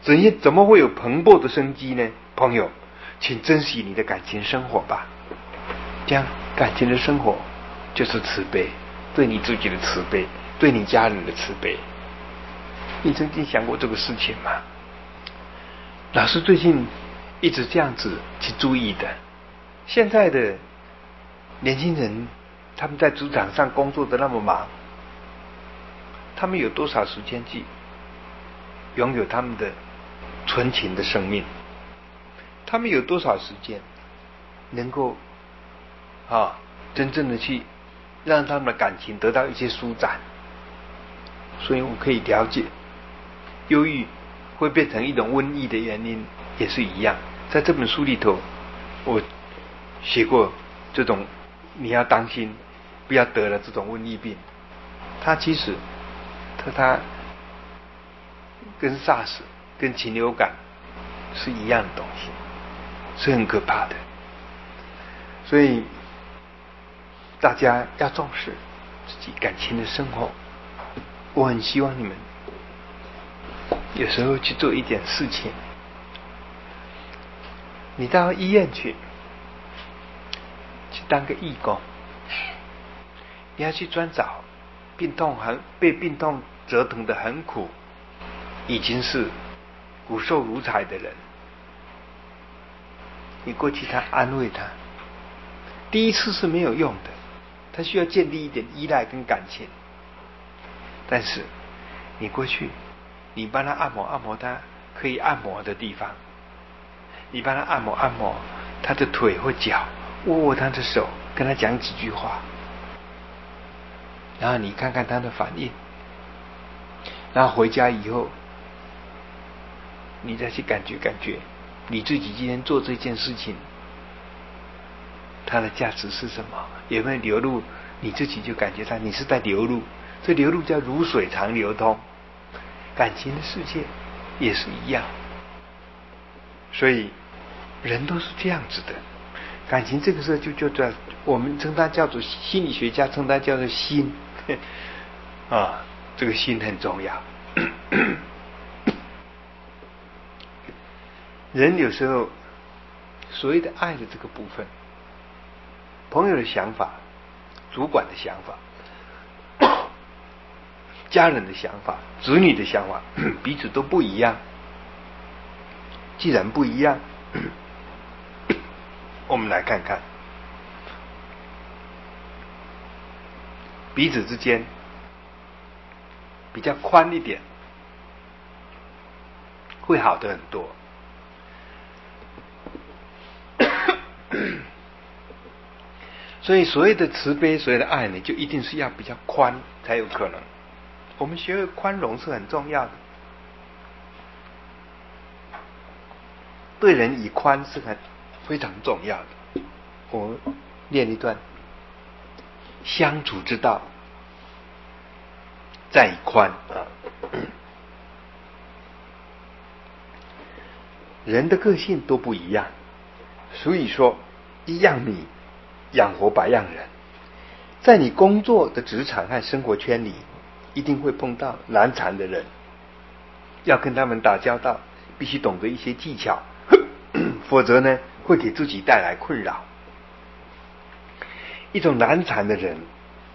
怎么会有蓬勃的生机呢？朋友，请珍惜你的感情生活吧。这样感情的生活就是慈悲，对你自己的慈悲，对你家人的慈悲。你曾经想过这个事情吗？老师最近一直这样子去注意的。现在的年轻人，他们在职场上工作的那么忙，他们有多少时间去拥有他们的纯情的生命？他们有多少时间能够真正的去让他们的感情得到一些舒展？所以我可以了解，忧郁会变成一种瘟疫的原因也是一样。在这本书里头，我写过这种，你要当心，不要得了这种瘟疫病。它其实它跟 SARS 跟禽流感是一样的东西，是很可怕的。所以大家要重视自己感情的生活。我很希望你们有时候去做一点事情，你到医院去当个义工，你要去专找被病痛折腾得很苦，已经是骨瘦如柴的人，你过去他安慰他，第一次是没有用的，他需要建立一点依赖跟感情。但是你过去，你帮他按摩他可以按摩的地方，你帮他按摩他的腿或脚，握他的手，跟他讲几句话，然后你看看他的反应，然后回家以后你再去感觉你自己今天做这件事情它的价值是什么，有没有流露，你自己就感觉到你是在流露，这流露叫如水常流通。感情的世界也是一样，所以人都是这样子的。感情这个事就叫我们称它叫做，心理学家称它叫做心这个心很重要。人有时候所谓的爱的这个部分，朋友的想法，主管的想法，家人的想法，子女的想法，彼此都不一样。既然不一样，我们来看看彼此之间比较宽一点，会好的很多。所以所谓的慈悲，所谓的爱呢，就一定是要比较宽才有可能。我们学会宽容是很重要的，对人以宽是非常重要的。我念一段：相处之道在以宽人的个性都不一样，所以说一样米养活百样人。在你工作的职场和生活圈里，一定会碰到难缠的人，要跟他们打交道，必须懂得一些技巧，否则呢，会给自己带来困扰。第一种难缠的人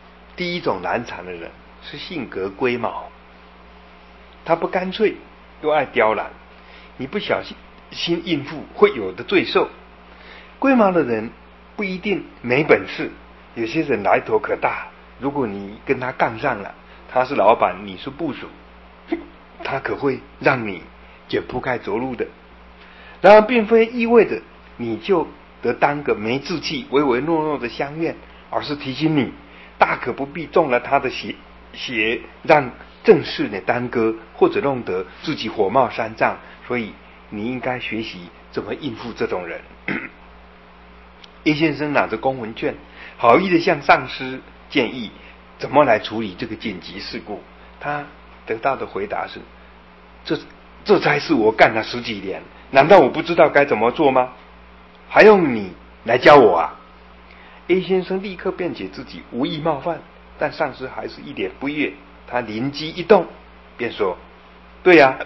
是性格龟毛，他不干脆又爱刁难，你不小心应付会有的罪受。龟毛的人不一定没本事，有些人来头可大，如果你跟他杠上了，他是老板你是部属，他可会让你卷铺盖走路的。然而并非意味着你就得当个没志气唯唯诺诺的乡愿，而是提醒你大可不必中了他的邪，让正事呢耽搁，或者弄得自己火冒三丈。所以你应该学习怎么应付这种人。叶先生拿着公文卷，好意的向上司建议怎么来处理这个紧急事故。他得到的回答是：这才是我干了10几年，难道我不知道该怎么做吗？还用你来教我啊？ A 先生立刻辩解自己无意冒犯，但上司还是一脸不悦。他灵机一动，便说：对呀，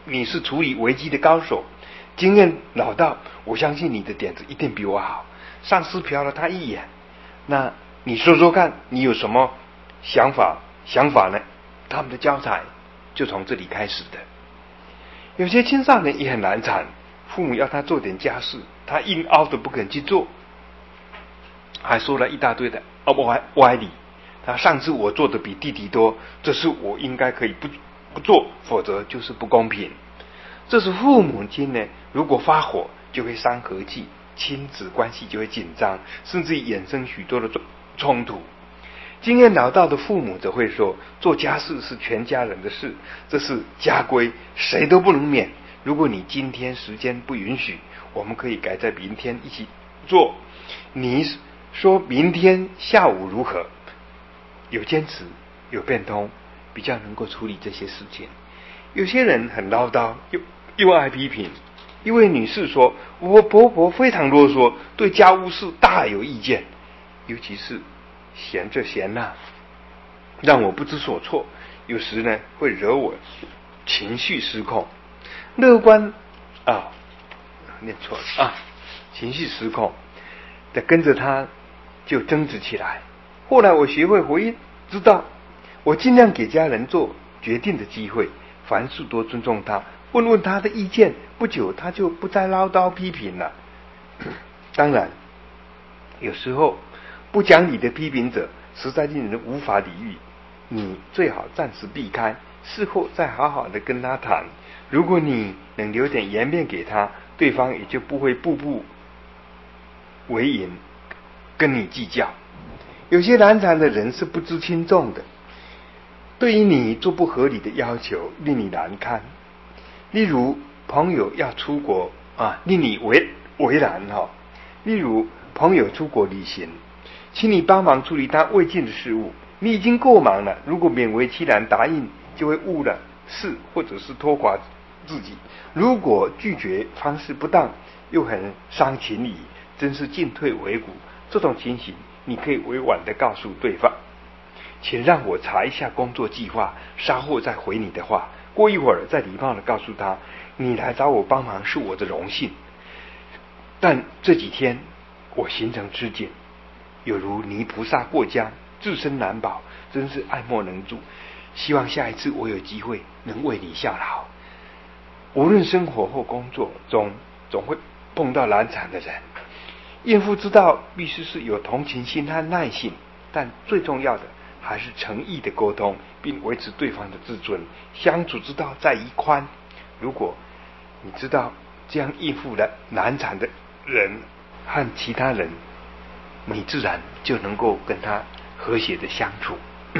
你是处理危机的高手，经验老道，我相信你的点子一定比我好。上司瞟了他一眼，那你说说看，你有什么想法呢？他们的交谈就从这里开始的。有些青少年也很难缠，父母要他做点家事，他硬凹的不肯去做，还说了一大堆的歪理。他上次我做的比弟弟多，这是我应该可以不做，否则就是不公平。这是父母亲呢，如果发火就会伤和气，亲子关系就会紧张，甚至衍生许多的冲突。经验老道的父母则会说，做家事是全家人的事，这是家规，谁都不能免。如果你今天时间不允许，我们可以改在明天一起做。你说明天下午如何？有坚持，有变通，比较能够处理这些事情。有些人很唠叨，又爱批评。一位女士说，我婆婆非常啰嗦，对家务事大有意见，尤其是闲着闲让我不知所措，有时呢会惹我情绪失控。乐观念错了情绪失控的跟着他就争执起来。后来我学会回应，知道我尽量给家人做决定的机会，凡事多尊重他，问问他的意见，不久他就不再唠叨批评了。当然有时候不讲理的批评者实在令人无法理喻，你最好暂时避开，事后再好好的跟他谈。如果你能留点颜面给他，对方也就不会步步为营跟你计较。有些难缠的人是不知轻重的，对于你做不合理的要求，令你难堪。例如朋友要出国令你为难例如朋友出国旅行，请你帮忙处理他未尽的事务，你已经够忙了，如果勉为其难答应，就会误了事，或者是拖垮自己。如果拒绝方式不当，又很伤情谊，真是进退维谷。这种情形你可以委婉地告诉对方，请让我查一下工作计划，稍后再回你的话。过一会儿再礼貌地告诉他，你来找我帮忙是我的荣幸，但这几天我行程吃紧，有如泥菩萨过江，自身难保，真是爱莫能助。希望下一次我有机会能为你效劳。无论生活或工作中，总会碰到难缠的人，应付之道必须是有同情心和耐性，但最重要的还是诚意的沟通，并维持对方的自尊。相处之道在于宽，如果你知道这样应付了难缠的人和其他人，你自然就能够跟他和谐的相处。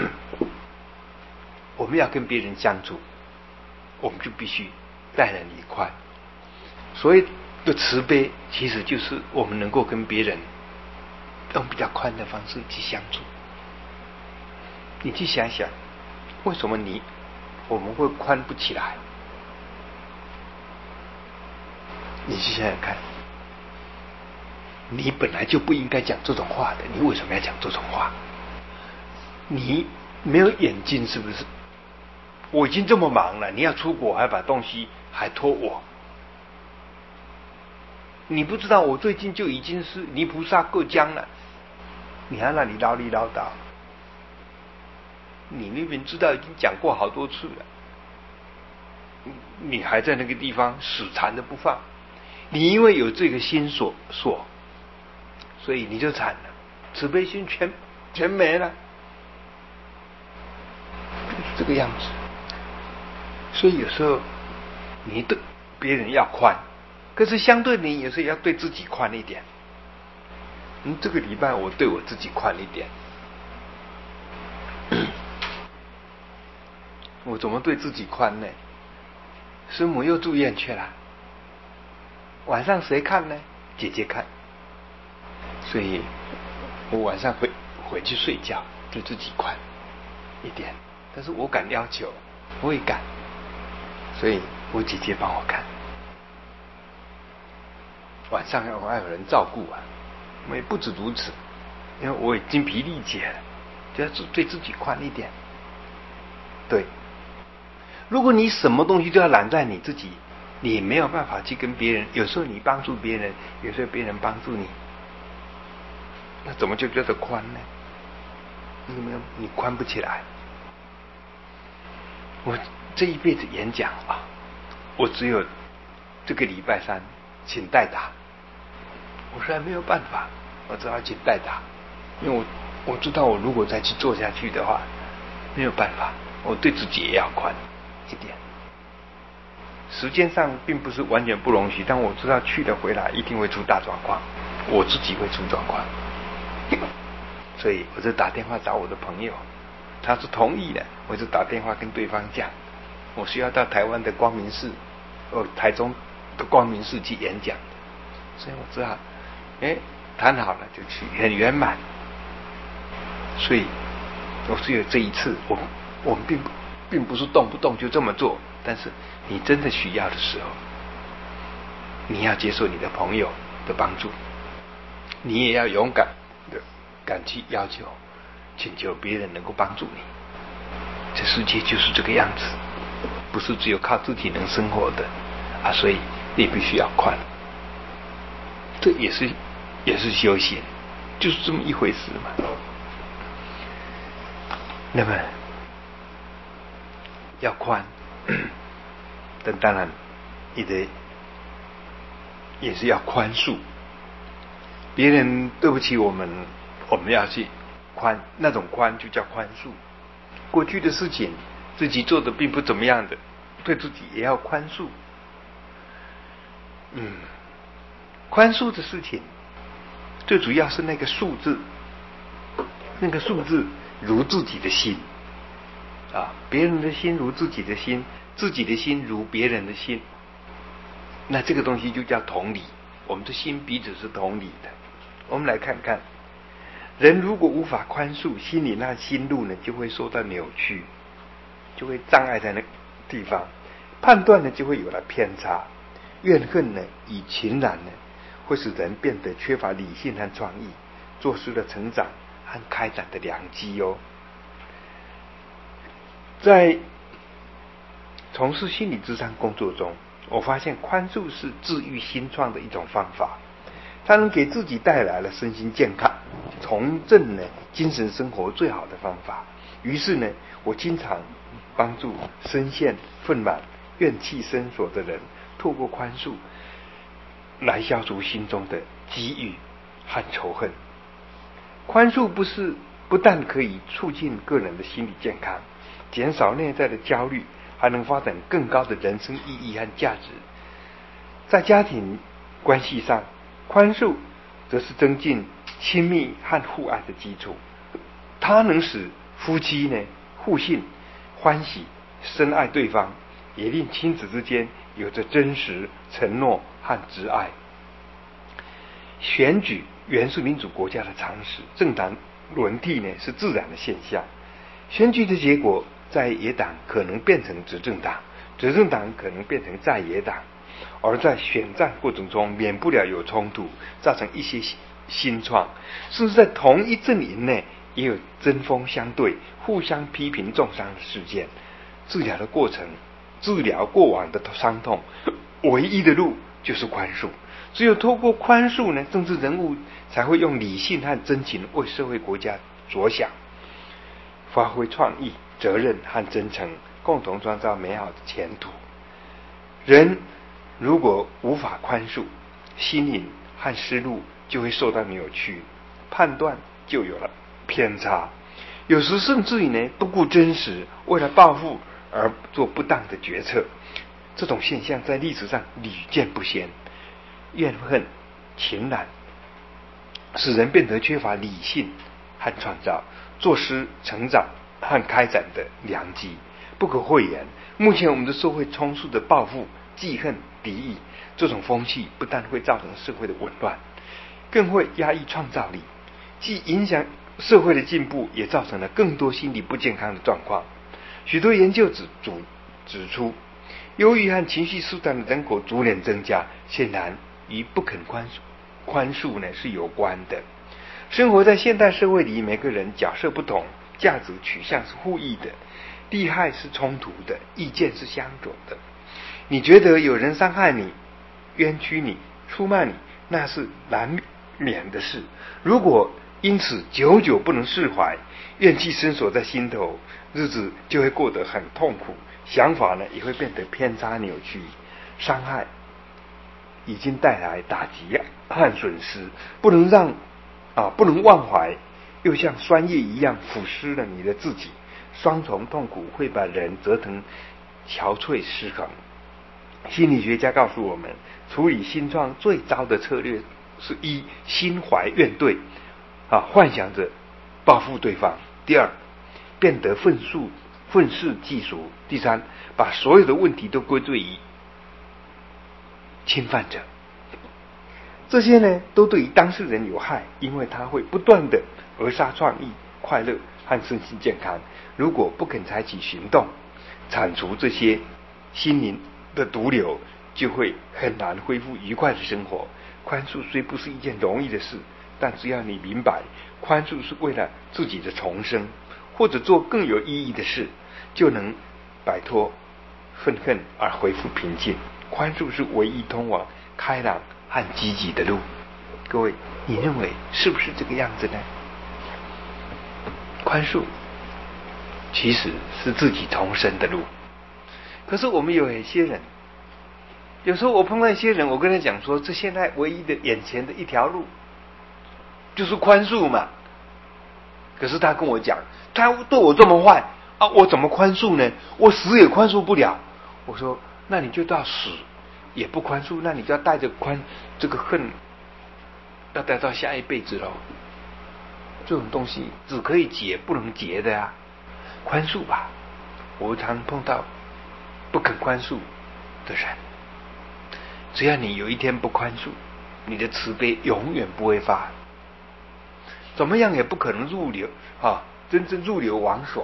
我们要跟别人相处，我们就必须待人以宽。所谓的慈悲，其实就是我们能够跟别人用比较宽的方式去相处。你去想想，为什么我们会宽不起来？你去想想看，你本来就不应该讲这种话的，你为什么要讲这种话？你没有眼睛是不是？我已经这么忙了，你要出国还把东西还托我，你不知道我最近就已经是泥菩萨过江了，你还那里唠里唠叨？你明明知道已经讲过好多次了，你还在那个地方死缠着不放。你因为有这个心所以你就惨了，慈悲心全没了，就是这个样子。所以有时候你对别人要宽，可是相对你也是要对自己宽一点。这个礼拜我对我自己宽一点，我怎么对自己宽呢？师母又住院去了，晚上谁看呢？姐姐看，所以我晚上回去睡觉，对自己宽一点。但是我敢要求，我也敢，所以我姐姐帮我看。晚上要有人照顾我也不止如此，因为我已经疲力竭了，就要对自己宽一点。对， 如果你什么东西都要揽在你自己，你没有办法去跟别人，有时候你帮助别人，有时候别人帮助你，那怎么就叫做宽呢？你宽不起来。我这一辈子演讲啊，我只有这个礼拜三请代打，我实在没有办法，我只好请代打，因为我知道我如果再去做下去的话，没有办法，我对自己也要宽一点。时间上并不是完全不容许，但我知道去了回来一定会出大状况，我自己会出状况，所以我就打电话找我的朋友，他是同意的，我就打电话跟对方讲，我需要到台湾的光明寺，台中的光明寺去演讲，所以我只好，谈好了就去，很圆满。所以我只有这一次，我们并不是动不动就这么做，但是你真的需要的时候，你要接受你的朋友的帮助，你也要勇敢的敢去要求请求别人能够帮助你。这世界就是这个样子，不是只有靠自己能生活的啊，所以你必须要宽，这也是修行，就是这么一回事嘛。那么要宽，但当然也是要宽恕别人，对不起我们要去宽，那种宽就叫宽恕。过去的事情自己做的并不怎么样的，对自己也要宽恕。宽恕的事情最主要是那个恕字，那个恕字如自己的心啊，别人的心如自己的心，自己的心如别人的心，那这个东西就叫同理。我们的心彼此是同理的。我们来看看，人如果无法宽恕，心里那心路呢就会受到扭曲，就会障碍在那个地方，判断呢就会有了偏差，怨恨呢与情染呢会使人变得缺乏理性和创意，做失了成长和开展的良机哦。在从事心理咨商工作中，我发现宽恕是治愈心创的一种方法，它能给自己带来了身心健康、重振呢精神生活最好的方法。于是呢，我经常帮助深陷愤满、怨气深锁的人，透过宽恕来消除心中的积郁和仇恨。宽恕不但可以促进个人的心理健康，减少内在的焦虑，还能发展更高的人生意义和价值。在家庭关系上，宽恕则是增进亲密和互爱的基础，它能使夫妻呢互信、欢喜、深爱对方，也令亲子之间有着真实承诺和挚爱。选举原是民主国家的常识，政党轮替呢是自然的现象。选举的结果，在野党可能变成执政党，执政党可能变成在野党，而在选战过程中免不了有冲突，造成一些新创，甚至在同一阵营内也有针锋相对、互相批评重伤的事件。治疗的过程，治疗过往的伤痛，唯一的路就是宽恕。只有透过宽恕呢，政治人物才会用理性和真情为社会国家着想，发挥创意、责任和真诚，共同创造美好的前途。人如果无法宽恕，心灵和思路就会受到扭曲，判断就有了偏差，有时甚至于呢不顾真实，为了报复而做不当的决策。这种现象在历史上屡见不鲜。怨恨、情染使人变得缺乏理性和创造，坐失成长和开展的良机，不可讳言。目前我们的社会充斥着报复、记恨、敌意，这种风气不但会造成社会的紊乱，更会压抑创造力，既影响社会的进步，也造成了更多心理不健康的状况。许多研究指出，忧郁和情绪失调的人口逐年增加，显然与不肯宽恕呢是有关的。生活在现代社会里，每个人角色不同，价值取向是互异的， 利害是冲突的，意见是相左的。你觉得有人伤害你、冤屈你、出卖你，那是难免的事。如果因此久久不能释怀，怨气深锁在心头，日子就会过得很痛苦，想法呢也会变得偏差扭曲。伤害已经带来打击和损失，不能忘怀，又像酸液一样腐蚀了你的自己。双重痛苦会把人折腾憔悴失衡。心理学家告诉我们，处理心创最糟的策略是：一、心怀怨怼，幻想着报复对方；第二，变得愤世嫉俗；第三，把所有的问题都归罪于侵犯者。这些呢，都对于当事人有害，因为他会不断的扼杀创意、快乐和身心健康。如果不肯采取行动，铲除这些心灵的毒瘤，就会很难恢复愉快的生活。宽恕虽不是一件容易的事，但只要你明白宽恕是为了自己的重生，或者做更有意义的事，就能摆脱愤恨而恢复平静。宽恕是唯一通往开朗和积极的路。各位，你认为是不是这个样子呢？宽恕其实是自己重生的路。可是我们有一些人，有时候我碰到一些人，我跟他讲说，这现在唯一的眼前的一条路就是宽恕嘛。可是他跟我讲，他对我这么坏啊，我怎么宽恕呢？我死也宽恕不了。我说，那你就到死也不宽恕，那你就要带着这个恨，要带到下一辈子喽。这种东西只可以结不能结的啊，宽恕吧。我常碰到不肯宽恕的人，只要你有一天不宽恕，你的慈悲永远不会发，怎么样也不可能真正入流王所，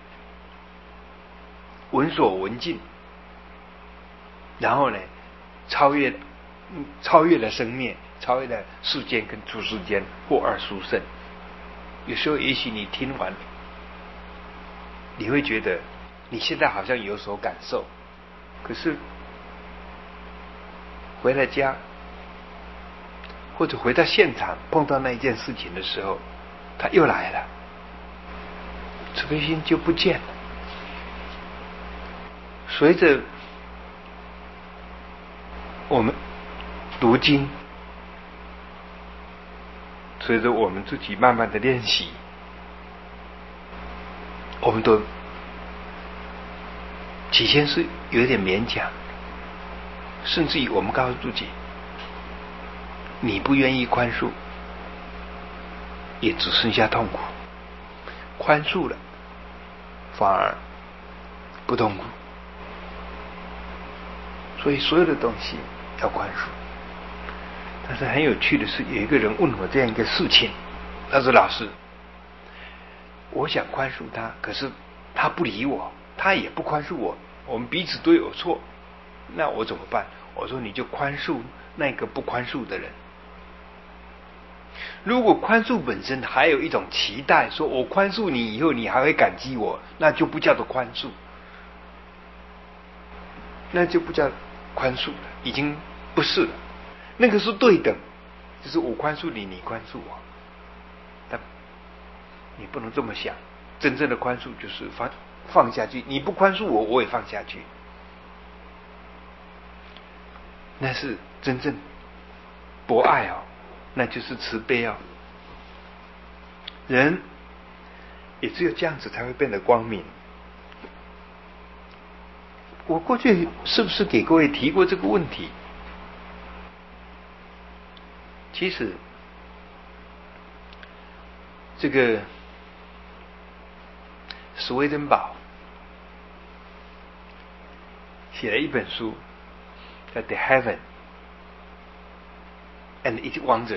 闻所闻尽，然后呢，超越了生灭，超越了世间跟出世间，或二殊胜。有时候也许你听完，你会觉得你现在好像有所感受，可是回了家或者回到现场碰到那一件事情的时候，它又来了，慈悲心就不见了。随着我们读经，随着我们自己慢慢的练习，我们都起先是有点勉强，甚至于我们告诉自己，你不愿意宽恕，也只剩下痛苦；宽恕了，反而不痛苦。所以所有的东西要宽恕。但是很有趣的是，有一个人问我这样一个事情，他说：“老师，我想宽恕他，可是他不理我，他也不宽恕我，我们彼此都有错，那我怎么办？”我说：“你就宽恕那个不宽恕的人。如果宽恕本身还有一种期待，说我宽恕你以后你还会感激我，那就不叫做宽恕，那就不叫宽恕了，已经不是了。那个是对等，就是我宽恕你，你宽恕我。但你不能这么想，真正的宽恕就是放下去，你不宽恕我，我也放下去，那是真正博爱哦，那就是慈悲哦。人也只有这样子才会变得光明。我过去是不是给各位提过这个问题？其实这个史威登堡写了一本书叫《The Heaven and Its Wonders》。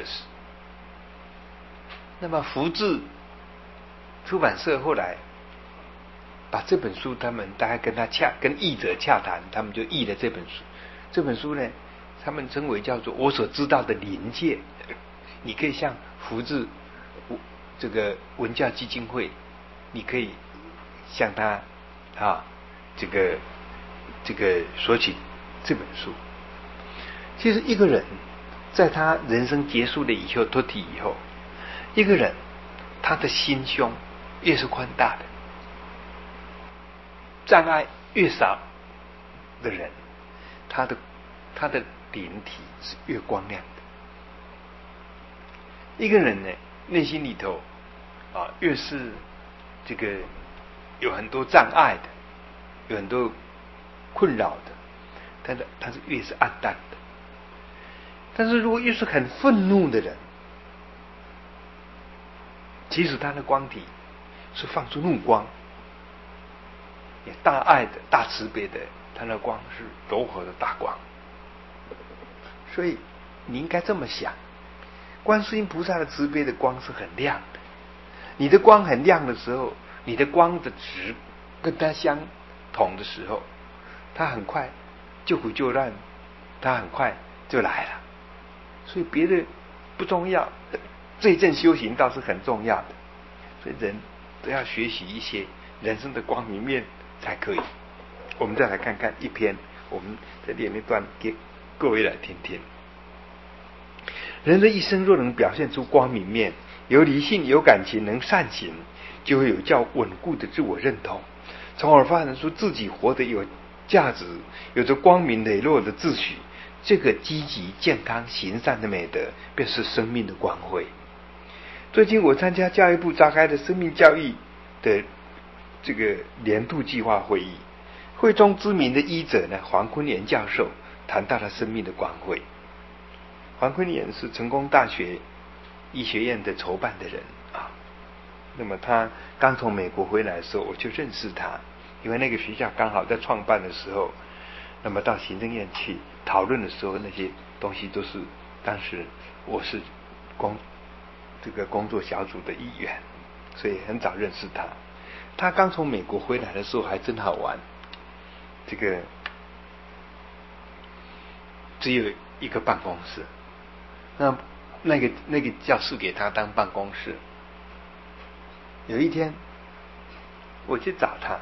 那么福智出版社后来把这本书，他们大概跟译者洽谈，他们就译了这本书。这本书呢，他们称为叫做我所知道的灵界。你可以向福智这个文教基金会，你可以向他啊，这个说起这本书，其实一个人在他人生结束了以后脱体以后，一个人他的心胸越是宽大的，障碍越少的人，他的灵体是越光亮的。一个人呢，内心里头越是这个有很多障碍的，有很多困扰的，他是越是暗淡的。但是如果越是很愤怒的人，其实他的光体是放出怒光，也大爱的、大慈悲的，他的光是柔和的大光。所以你应该这么想，观世音菩萨的慈悲的光是很亮的。你的光很亮的时候，你的光的值跟他相同的时候，他很快救苦救难，他很快就来了。所以别的不重要，这一阵修行倒是很重要的。所以人都要学习一些人生的光明面才可以。我们再来看看一篇，我们再念一段给各位来听听。人的一生若能表现出光明面，有理性、有感情、能善行，就会有较稳固的自我认同，从而发展出自己活得有价值，有着光明磊落的秩序。这个积极、健康、行善的美德，便是生命的光辉。最近我参加教育部召开的生命教育的这个年度计划会议，会中知名的医者呢，黄坤炎教授谈到了生命的光辉。黄坤炎是成功大学医学院的筹办的人啊。那么他刚从美国回来的时候，我就认识他，因为那个学校刚好在创办的时候，那么到行政院去讨论的时候，那些东西都是当时我是这个工作小组的一员，所以很早认识他。他刚从美国回来的时候还真好玩，这个只有一个办公室，那个教室给他当办公室。有一天我去找他，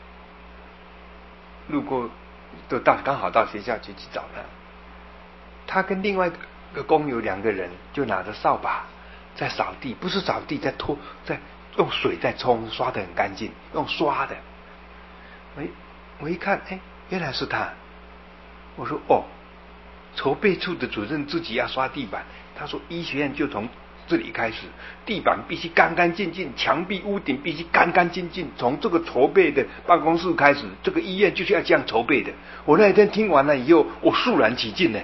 路过刚好到学校去找他，他跟另外一个工友2个人就拿着扫把在扫地，不是扫地，在用水在冲，刷得很干净，用刷的。我一看，原来是他。我说筹备处的主任自己要刷地板，他说医学院就从这里开始，地板必须干干净净，墙壁屋顶必须干干净净，从这个筹备的办公室开始，这个医院就是要这样筹备的。我那一天听完了以后，我肃然起敬呢。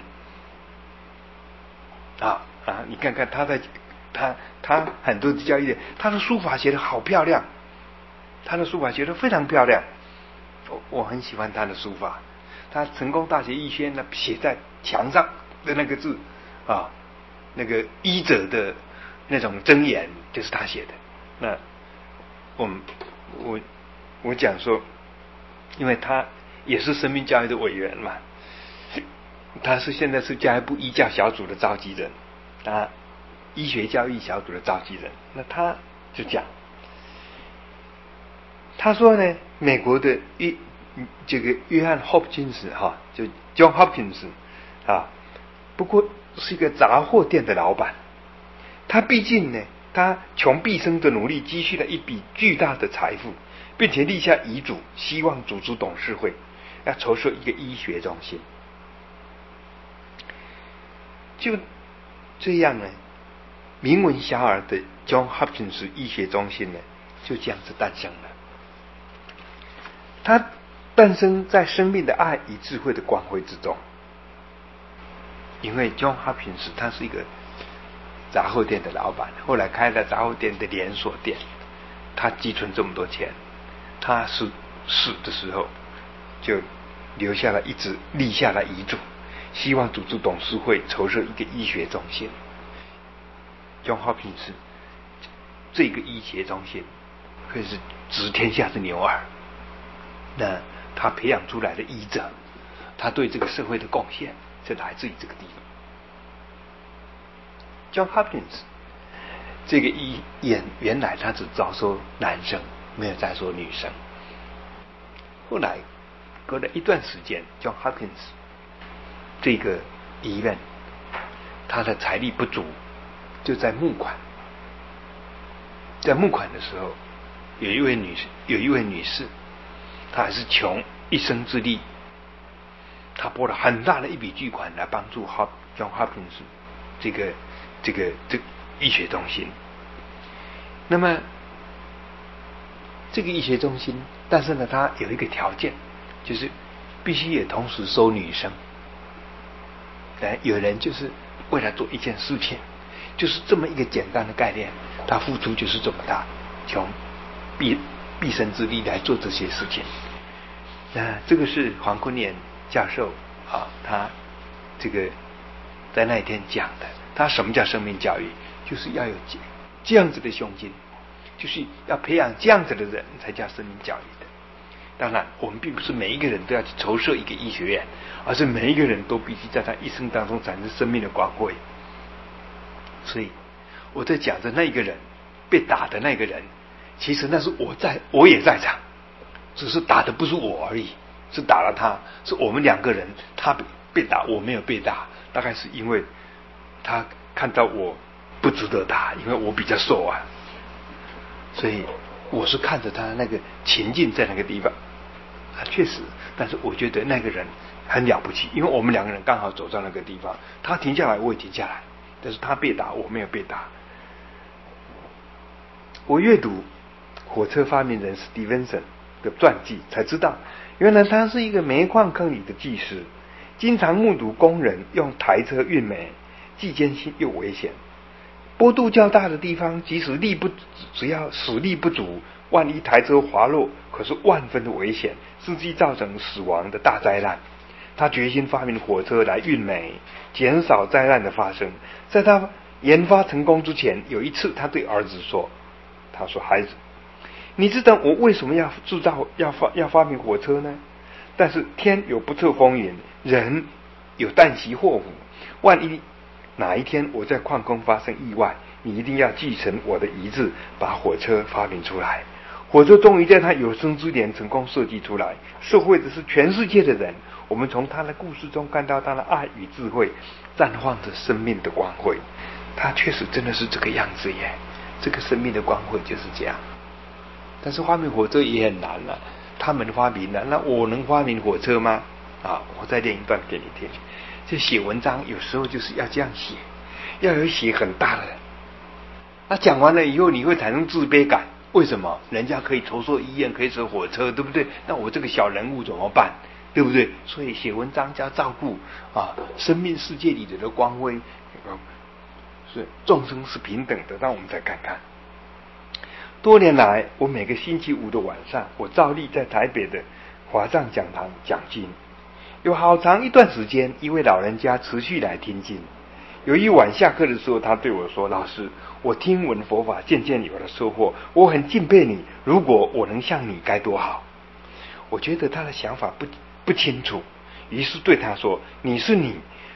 你看看他很多的教育，他的书法写得好漂亮，他的书法写得非常漂亮，我很喜欢他的书法。他成功大学医学院呢，写在墙上的那个字那个医者的那种箴言就是他写的。那我讲说，因为他也是生命教育的委员嘛，他现在是教育部医教小组的召集人，医学教育小组的召集人。那他就讲，他说呢，美国的这个约翰 Hopkins 就 John Hopkins 不过是一个杂货店的老板。他毕竟呢，他穷毕生的努力积蓄了一笔巨大的财富，并且立下遗嘱，希望组织董事会，要筹设一个医学中心。就这样呢，名闻遐迩的 John Hopkins 医学中心呢，就这样子诞生了。它诞生在生命的爱与智慧的光辉之中。因为 John Hopkins 他是一个杂货店的老板，后来开了杂货店的连锁店，他积存这么多钱，他死的时候就立下了遗嘱，希望组织董事会筹设一个医学中心。John Hopkins 这个医学中心可是指天下之牛耳。那他培养出来的医者，他对这个社会的贡献是来自于这个地方。John Hopkins 这个医院原来他只招收男生，没有再说女生。 后来隔了一段时间 ，John Hopkins 这个医院，他的财力不足，就在募款。在募款的时候，有一位女士，她还是穷一生之力，她拨了很大的一笔巨款来帮助John Hopkins 这个医学中心。那么这个医学中心，但是呢，它有一个条件，就是必须也同时收女生。有人就是为了做一件事情，就是这么一个简单的概念，他付出就是这么大，穷毕生之力来做这些事情。这个是黄坤年教授他这个在那一天讲的。他什么叫生命教育？就是要有这样子的胸襟，就是要培养这样子的人才叫生命教育的。当然，我们并不是每一个人都要去筹设一个医学院，而是每一个人都必须在他一生当中产生生命的光辉。所以我在讲的那一个人，被打的那个人，其实那是我也在场，只是打的不是我而已，是打了他，是我们两个人，他被打，我没有被打，大概是因为他看到我不值得打，因为我比较瘦啊，所以我是看着他那个情境在那个地方。确实，但是我觉得那个人很了不起，因为我们两个人刚好走到那个地方，他停下来，我也停下来，但是他被打，我没有被打。我阅读火车发明人史蒂文森的传记，才知道原来他是一个煤矿坑里的技师，经常目睹工人用台车运煤，既艰辛又危险。坡度较大的地方，只要使力不足，万一台车滑落，可是万分的危险，甚至造成死亡的大灾难。他决心发明火车来运煤，减少灾难的发生。在他研发成功之前，有一次他对儿子说：“他说孩子，你知道我为什么要发明火车呢？但是天有不测风云，人有旦夕祸福，万一哪一天我在矿工发生意外，你一定要继承我的遗志，把火车发明出来。”火车终于在他有生之年成功设计出来，受惠的是全世界的人。我们从他的故事中看到他的爱与智慧，绽放着生命的光辉。他确实真的是这个样子耶，这个生命的光辉就是这样。但是发明火车也很难啊，他们发明了，那我能发明火车吗？我再念一段给你听。就写文章有时候就是要这样写，要有写很大的。那讲完了以后，你会产生自卑感。为什么？人家可以筹设医院，可以设火车，对不对？那我这个小人物怎么办？对不对？所以写文章加照顾生命世界里的光辉，是众生是平等的。让我们再看看，多年来，我每个星期五的晚上，我照例在台北的华藏讲堂讲经。有好长一段时间，一位老人家持续来听经。有一晚下课的时候，他对我说：“老师，我听闻佛法渐渐有了收获，我很敬佩你。如果我能像你，该多好。”我觉得他的想法不清楚，于是对他说：“你是你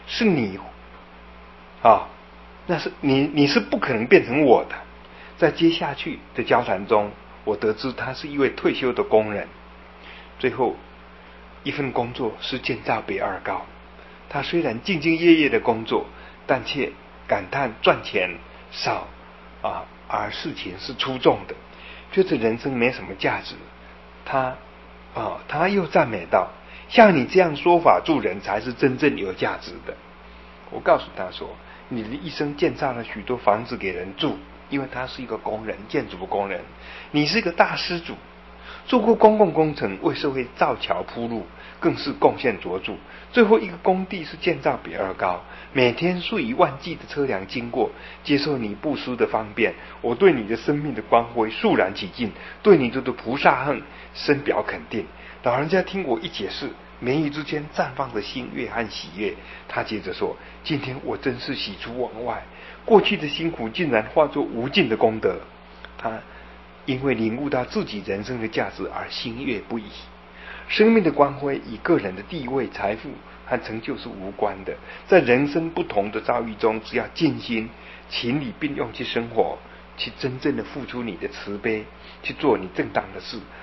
那是你是不可能变成我的。”在接下去的交谈中，我得知他是一位退休的工人，最后一份工作是建造北二高。他虽然兢兢业业的工作，但却感叹赚钱少而事情是出众的，觉得人生没什么价值。他又赞美道：“像你这样说法助人，才是真正有价值的。”我告诉他说：“你的一生建造了许多房子给人住，因为他是一个工人，建筑工人。你是一个大施主，做过公共工程，为社会造桥铺路，更是贡献卓著。最后一个工地是建造北二高，每天数以万计的车辆经过，接受你布施的方便。我对你的生命的光辉肃然起敬，对你的菩萨恨深表肯定。”老人家听我一解释，眉宇之间绽放着欣悦和喜悦。他接着说：“今天我真是喜出望外，过去的辛苦竟然化作无尽的功德。”他因为领悟到自己人生的价值而欣悦不已。生命的光辉与个人的地位、财富和成就是无关的，在人生不同的遭遇中，只要尽心情理并用去生活，去真正的付出你的慈悲，去做你正当的事，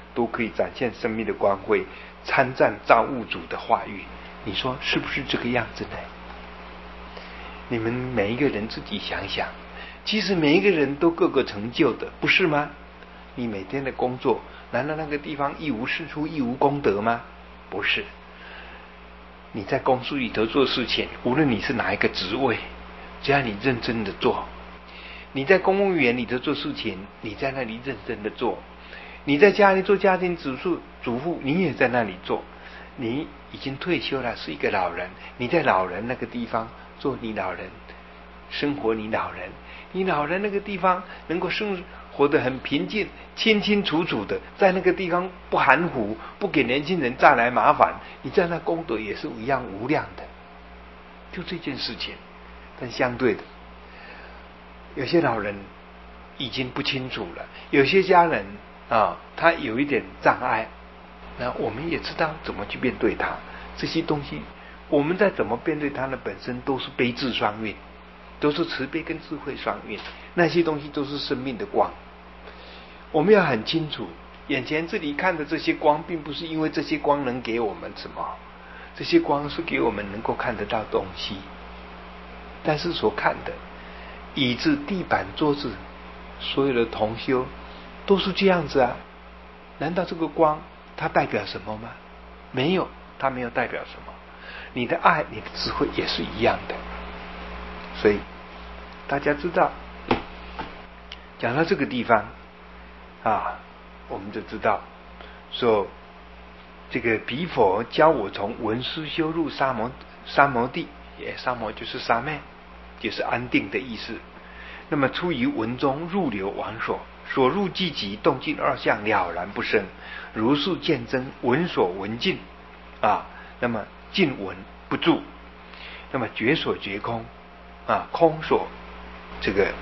都可以展现生命的光辉，参赞造物主的话语。你说是不是这个样子呢？你们每一个人自己想想，其实每一个人都各个成就的，不是吗？你每天的工作，难道那个地方一无是处、一无功德吗？不是。你在公司里头做事情，无论你是哪一个职位，只要你认真的做；你在公务员里头做事情，你在那里认真的做；你在家里做家庭主妇，你也在那里做。你已经退休了，是一个老人，你在老人那个地方做你老人，生活你老人，你老人那个地方能够生活得很平静，清清楚楚的，在那个地方不含糊，不给年轻人带来麻烦，你在那功德也是一样无量的。就这件事情。但相对的，有些老人已经不清楚了，有些家人他有一点障碍，那我们也知道怎么去面对他。这些东西我们在怎么面对他呢？本身都是悲智双运，都是慈悲跟智慧双运，那些东西都是生命的光。我们要很清楚，眼前这里看的这些光，并不是因为这些光能给我们什么，这些光是给我们能够看得到东西。但是所看的椅子、地板、桌子，所有的同修都是这样子啊。难道这个光它代表什么吗？没有，它没有代表什么。你的爱、你的智慧也是一样的。所以大家知道，讲到这个地方我们就知道说，这个彼佛教我从文思修入沙摩地，沙摩就是沙昧，就是安定的意思。那么出于文中入流往所入寂极，动静二相了然不生，如是见真，闻所闻尽那么尽闻不住，那么觉所觉空空所这个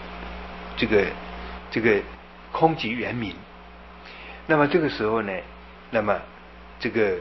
空即圆明。那么这个时候呢，那么这个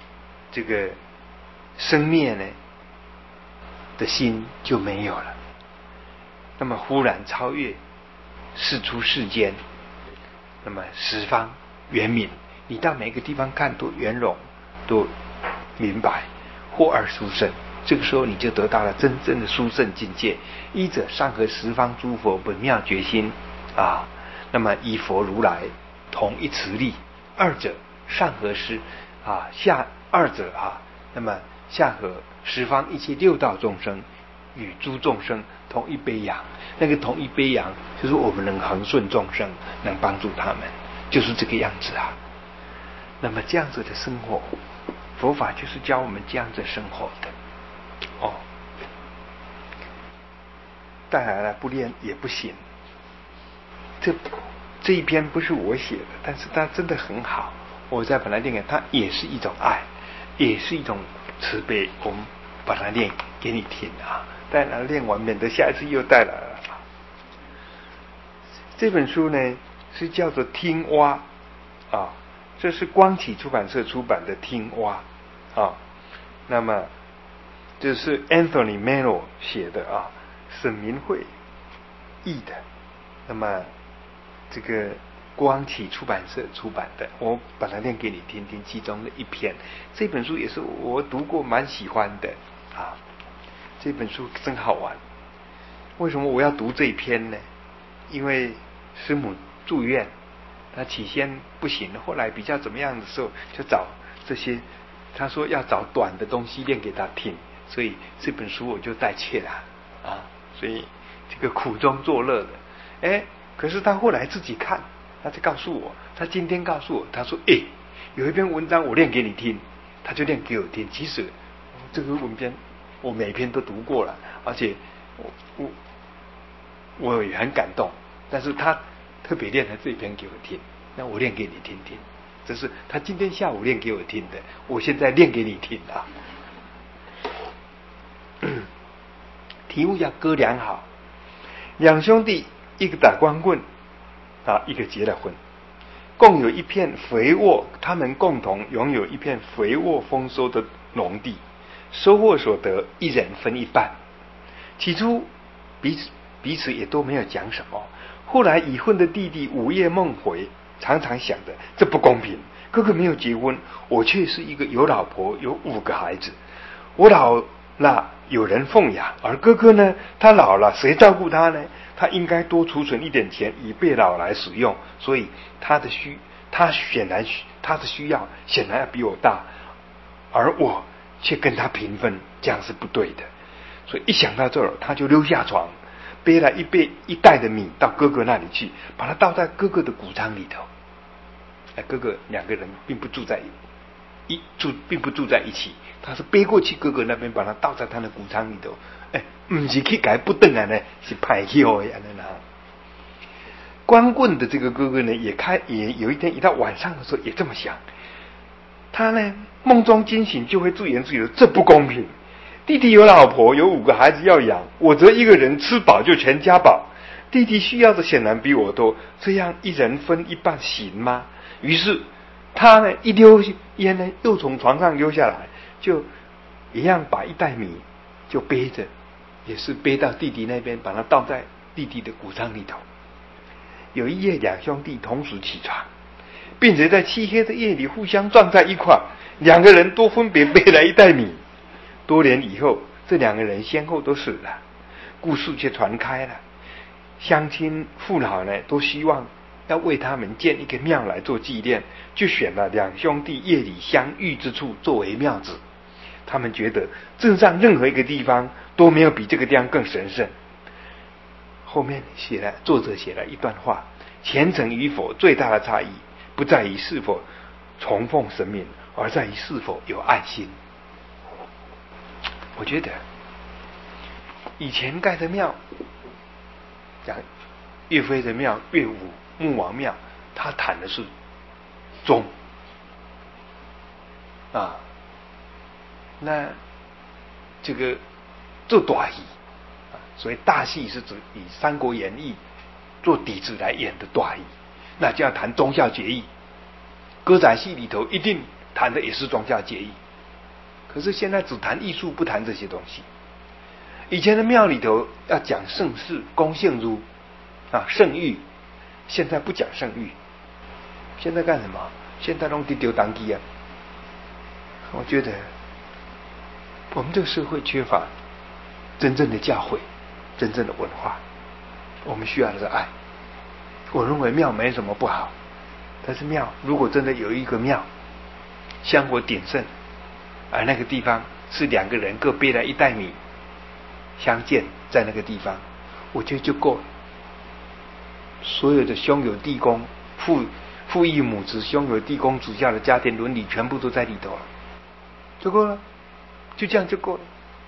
生灭呢的心就没有了。那么忽然超越世出世间，那么十方圆明，你到每个地方看都圆融，都明白，或而殊胜。这个时候你就得到了真正的殊胜境界。一者上合十方诸佛本妙觉心那么依佛如来同一慈力；二者上合二者那么下合十方一切六道众生与诸众生同一悲仰。那个同一悲仰就是我们能恒顺众生，能帮助他们，就是这个样子那么这样子的生活，佛法就是教我们这样子生活的当然了，不练也不行。这一篇不是我写的，但是它真的很好，我再把它练给它，也是一种爱，也是一种慈悲。我们把它练给你听当然练完免得下一次又带来了。这本书呢是叫做听蛙这是光启出版社出版的听蛙那么这是 Anthony Mello 写的沈明慧译的，那么这个光启出版社出版的，我把它念给你听听其中的一篇。这本书也是我读过蛮喜欢的这本书真好玩。为什么我要读这一篇呢？因为师母住院，他起先不行，后来比较怎么样的时候，就找这些，他说要找短的东西念给他听，所以这本书我就带去了所以这个苦中作乐的可是他后来自己看，他就告诉我，他今天告诉我，他说有一篇文章我念给你听，他就念给我听。其实这个文篇我每篇都读过了，而且我也很感动，但是他特别念了这一篇给我听，那我念给你听听。这是他今天下午念给我听的，我现在念给你听题目叫哥俩好。两兄弟，一个打光棍一个结了婚，共有一片肥沃，他们共同拥有一片肥沃丰收的农地，收获所得一人分一半。起初彼此也都没有讲什么，后来已婚的弟弟午夜梦回，常常想着这不公平， 哥哥没有结婚，我却是一个有老婆有5个孩子，我老了有人奉养，而哥哥呢，他老了谁照顾他呢？他应该多储存一点钱以备老来使用，所以他的需要显然要比我大，而我却跟他平分，这样是不对的。所以一想到这儿，他就溜下床，背了一袋的米到哥哥那里去，把它倒在哥哥的谷仓里头。哥哥2个人并不住在一起，他是背过去哥哥那边，把它倒在他的谷仓里头。不是去改不等啊呢，是派去哦呀那。光棍的这个哥哥呢，也有一天一到晚上的时候也这么想，他呢梦中惊醒，就会自言自语：这不公平！弟弟有老婆，有5个孩子要养，我则一个人吃饱就全家饱。弟弟需要的显然比我多，这样一人分一半行吗？于是他呢一溜烟呢，又从床上溜下来，就一样把一袋米就背着，也是背到弟弟那边，把它倒在弟弟的谷仓里头。有一夜，2兄弟同时起床，并且在漆黑的夜里互相撞在一块，2个人都分别背了一袋米。多年以后，这2个人先后都死了，故事却传开了。乡亲父老呢，都希望要为他们建一个庙来做纪念，就选了2兄弟夜里相遇之处作为庙址。他们觉得镇上任何一个地方都没有比这个地方更神圣。后面作者写了一段话：虔诚与否最大的差异，不在于是否崇奉神明，而在于是否有爱心。我觉得以前盖的庙，讲岳飞的庙、岳武穆王庙，他谈的是忠啊，那这个做大戏，所以大戏是指以《三国演义》做底子来演的大戏，那就要谈忠孝节义。歌仔戏里头一定谈的也是忠孝节义，可是现在只谈艺术，不谈这些东西。以前的庙里头要讲盛世、公献儒圣谕，现在不讲圣谕，现在干什么？现在弄丢当机啊！我觉得我们这个社会缺乏真正的教诲，真正的文化，我们需要的是爱。我认为庙没什么不好，但是庙如果真的有一个庙香火鼎盛，而那个地方是2个人各背了一袋米相见，在那个地方，我觉得就够了。所有的兄友弟恭、父义母慈、兄友弟恭子孝的家庭伦理全部都在里头了，就够了，就这样就够了。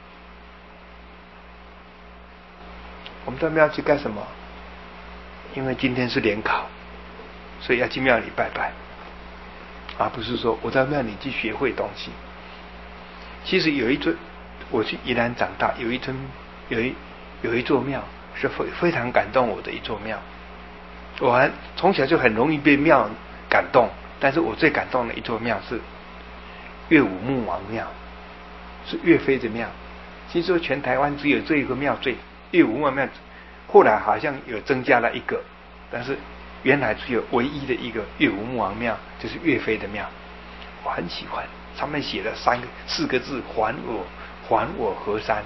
我们到庙去干什么？因为今天是联考，所以要去庙里拜拜，而不是说我在庙里去学会东西。其实有一尊，我去宜兰长大，有一座庙是非常感动我的一座庙。我从小就很容易被庙感动，但是我最感动的一座庙是岳武穆王庙，是岳飞的庙。听说全台湾只有这一个庙岳武穆王庙，后来好像有增加了一个，但是原来只有唯一的一个岳武穆王庙，就是岳飞的庙。我很喜欢，上面写了4个字：还我河山。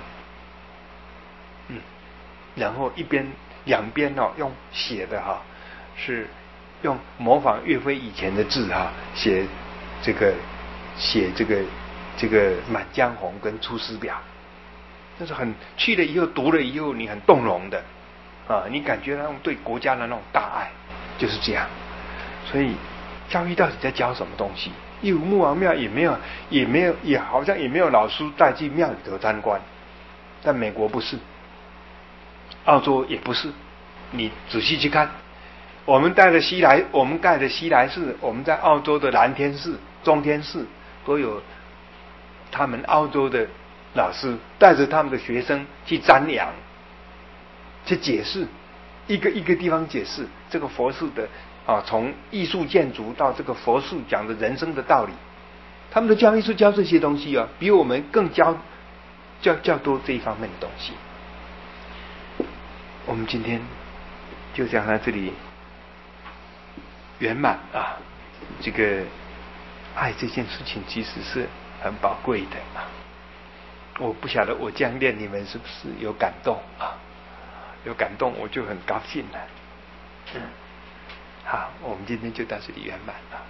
然后两边用写的是用模仿岳飞以前的字写这个《满江红》跟《出师表》，但是去了以后读了以后你很动容的你感觉那种对国家的那种大爱，就是这样。所以教育到底在教什么东西？岳武穆王庙也好像也没有老师带去庙里头参观，但美国不是，澳洲也不是。你仔细去看，我们盖的西来寺，我们在澳洲的蓝天寺、中天寺都有他们澳洲的老师带着他们的学生去瞻仰，去解释一个一个地方解释这个佛寺的从艺术建筑到这个佛寺讲的人生的道理，他们的教育是教这些东西比我们更教多这一方面的东西。我们今天就讲到这里圆满这个爱这件事情其实是很宝贵的啊。我不晓得我这样练，你们是不是有感动啊？有感动，我就很高兴了。好，我们今天就到这里圆满了。